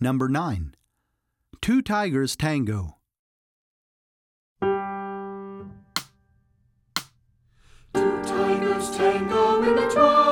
Number 9. Two tigers tango. Two tigers tango in the twilight.